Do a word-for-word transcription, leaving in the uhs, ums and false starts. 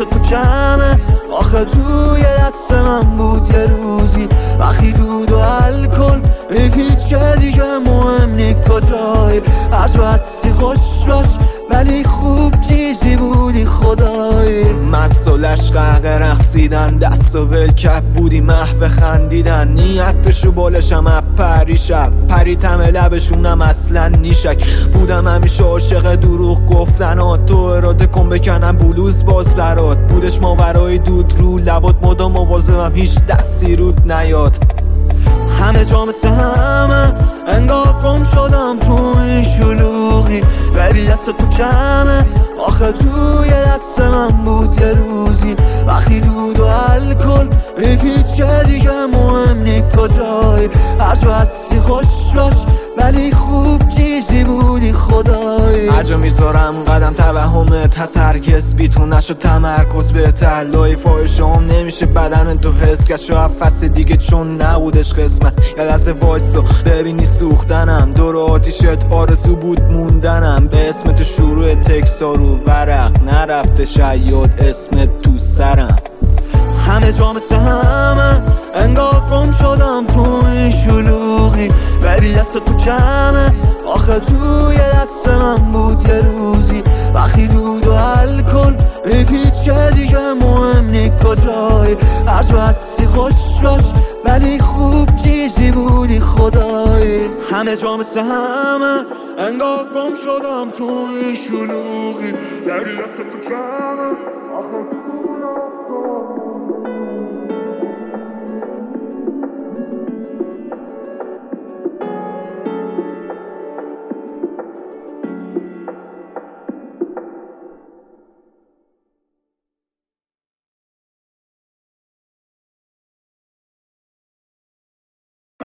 تو کمه، آخه توی دست من بود یه روزی وقتی دود و الکل هیچ دیگه مهم نی کجایی، هر جو هستی خوش باش ولی خوب چیزی بودی خدایی. مسئولش قهق رقصیدن، دست و ولکپ بودی محو خندیدن، نیتشو بالشم اب پری شب پریتم لبشونم اصلا نیشک بودم همیشه عاشق دروغ گفتن ها، تو اراده کن بکنم بلوز باز برات بودش ماورای دود رو لبات مدام مواظبم هیچ دستی رود نیاد. همه جا مثل همه انگار گم شدم تو این شلوغی، ولی دست تو کمه، آخه توی دست من بود یه روزی وقتی دود و الکل هیچ دیگه مهم نی کجایی، هر جو هستی خوش باش ولی خوب چیزی بودی خدایی. هر جا میذارم قدم توهمت هست، هرگز بی تو نشد تمرکز بهتر، لای فاحشه‌ام نمیشه بدن تو حس که شاید فصل دیگه چون نبودش قسمت، یه لحظه وایسا ببینی سوختنم دور آتیشت آرزو بود موندنم، به اسم تو شروع تکسا رو ورق نرفته شاید اسمت تو سرم. همه جا مثل همه انگار گم شدم تو این شلوغی، ولی دست تو کمه، آخه توی دست من بود یه روزی وقتی دود و الکل هیچ دیگه مهم نی کجایی، هر جو هستی خوش باش ولی خوب چیزی بودی خدایی. همه جا مثل همه انگار گم شدم تو این شلوغی، ولی دست تو کمه، آخه